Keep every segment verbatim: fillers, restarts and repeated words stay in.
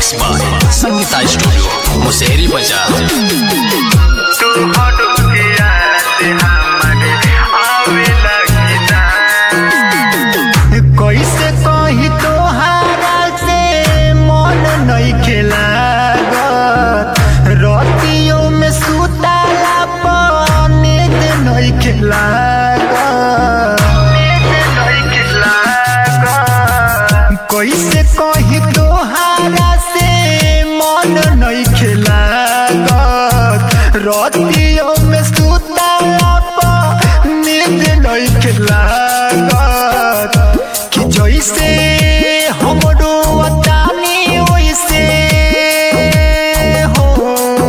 Mix by Sangeeta studio Museri Bazar. तू हट के याद हमारे आवेला कि ना कैसे कही तोहारा से मन नहीं खेला रातियों में सुताला पर नींद नहीं खेला कैसे कही तोहारा से मन नहीं खेला रातियों में सुताला पर नींद नहीं खेला कि जैसे हमरो वतानी वैसे हो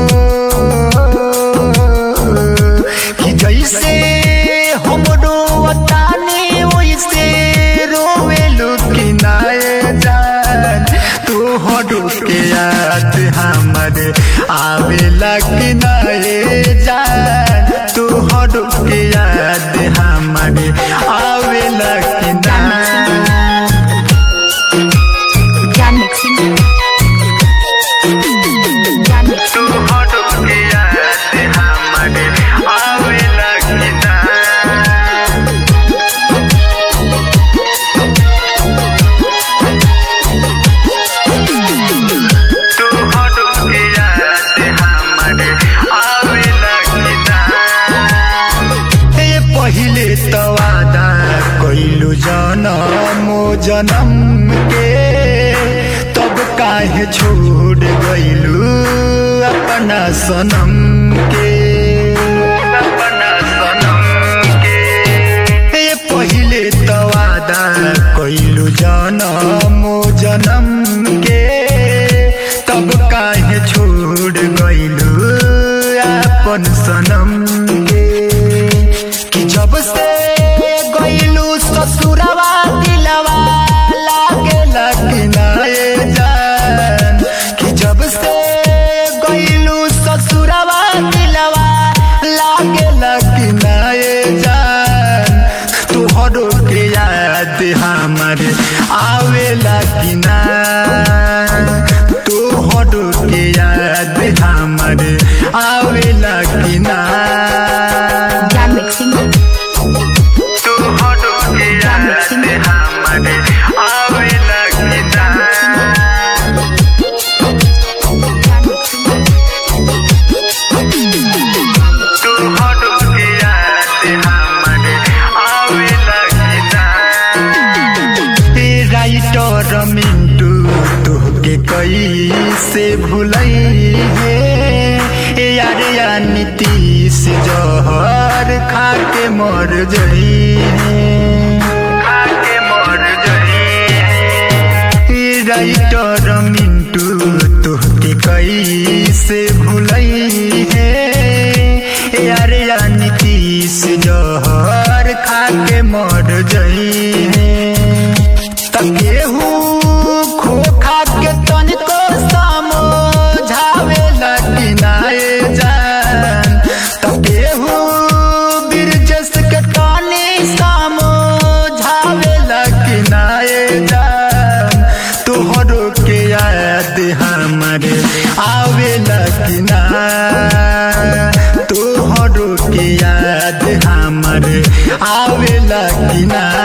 कि जैसे हमरो वतानी वैसे रोवेलु कि नाए जान तू हटो के याद हमारे आवेला कि नाए जान तू हटो के याद हमारे आवेला कि ना तू हट के याद हमारे आवेला कि ना तू हट के याद हमारे आवेला कि ना ये पहिले तो वादा कइलु जनमो जनम के तब काहे छोड़ गइलु अपना सनम के अपना सनम के ये पहिले तो वादा कइलु जनमो जनम के तब काहे छोड़ गइलु अपन सनम के कि जब से गइलु ससुरवा दिलवा लागेला कि नाए जान कि जब से गइलु ससुरवा दिलवा लागेला कि नाए जान तोहरो के याद हमारे आवेला कि ना तोहरो के याद हमारे आवेला कि ना तू हट के याद हमारे आवेला कि ना तू हट के याद हमारे आवेला कि ना राइटर मिंटू तोहके कैसे भुलई हे यार या नीतीश जहर खा के मर जई खा के मर जाई राइटर मिंटू तोहके कैसे भुलई हे यार या नीतीश जहर खा के मर जई केहू खोखा के तनिको समझावेला कि नाए जान केहू बिरजस के तनी समझावेला कि नाए जान तोहरो के याद हमारे आवेला कि ना तोहरो के याद हमारे आवेला कि ना।